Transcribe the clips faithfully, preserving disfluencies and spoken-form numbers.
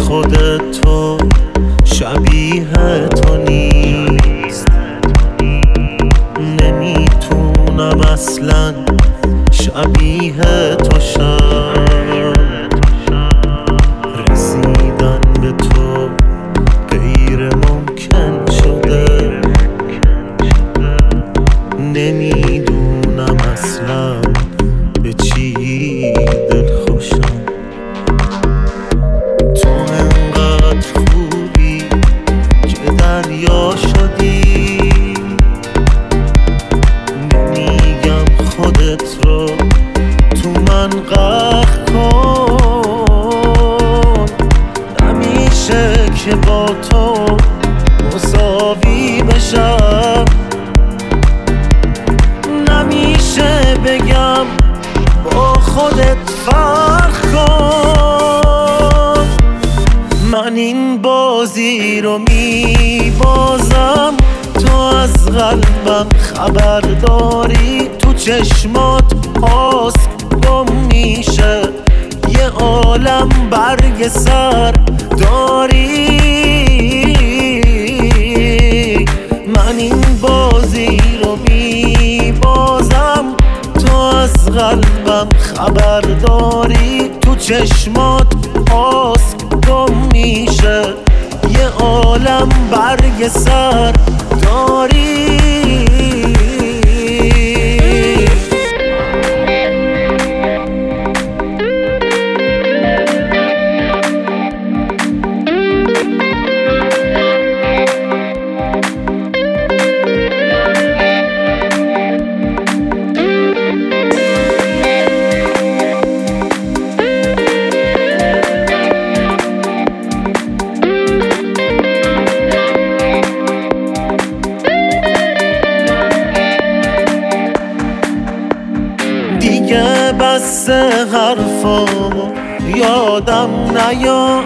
خودتو شبیه تو نیست. نمیتونم اصلا شبیه تو شم. رسیدن به تو غیر ممکن شده. نمیدونم اصلا به چی دل خوشم. تو انقدر خوبی که دریا شدی. نمیگم خودت رو تو من غرق کن. نمیشه که با تو مساوی بشم. نمیشه بگم با خودت فرق کن. من این بازی رو میبازم، تو از قلبم خبر داری. تو چشمات هاست گم میشه یه عالم برگ سر داری. من این بازی رو میبازم، تو از قلبم خبر داری. تو چشمات هاست گم میشه یه عالم برگ سر داری. دیگه بس حرفامو یادم نیا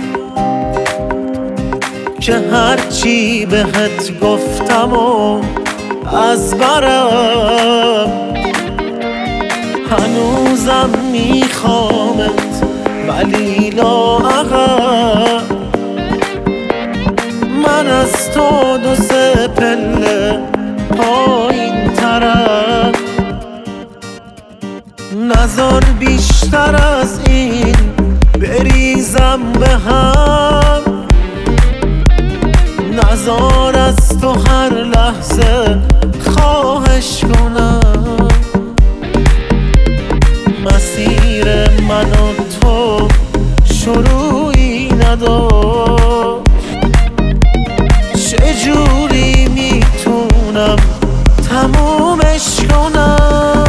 که هرچی بهت گفتم و از برم. هنوزم میخوامت ولی لااقل. من از تو دو سه پله پایین ترم. نذار بیشتر از این بریزم به هم. نذار از تو هر لحظه خواهش کنم. مسیر من و تو شروعی نداشت. چجوری میتونم تمومش کنم؟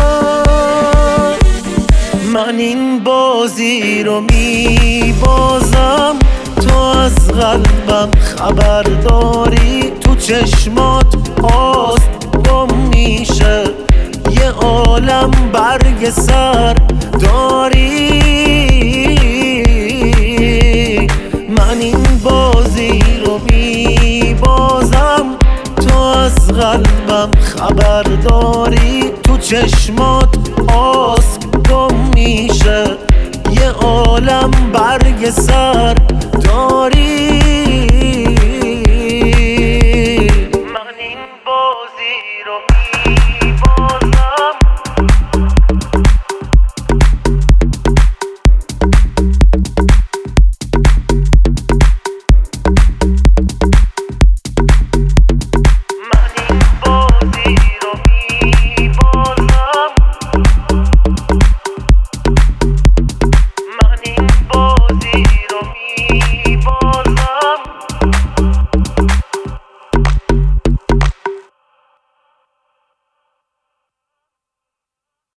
من این بازی رو میبازم، تو از قلبم خبر داری. تو چشمات هاست گم میشه یه عالم برگ سر داری. من این بازی رو میبازم، تو از قلبم خبر داری. تو چشمات هاست گم میشه یه عالم برگ سر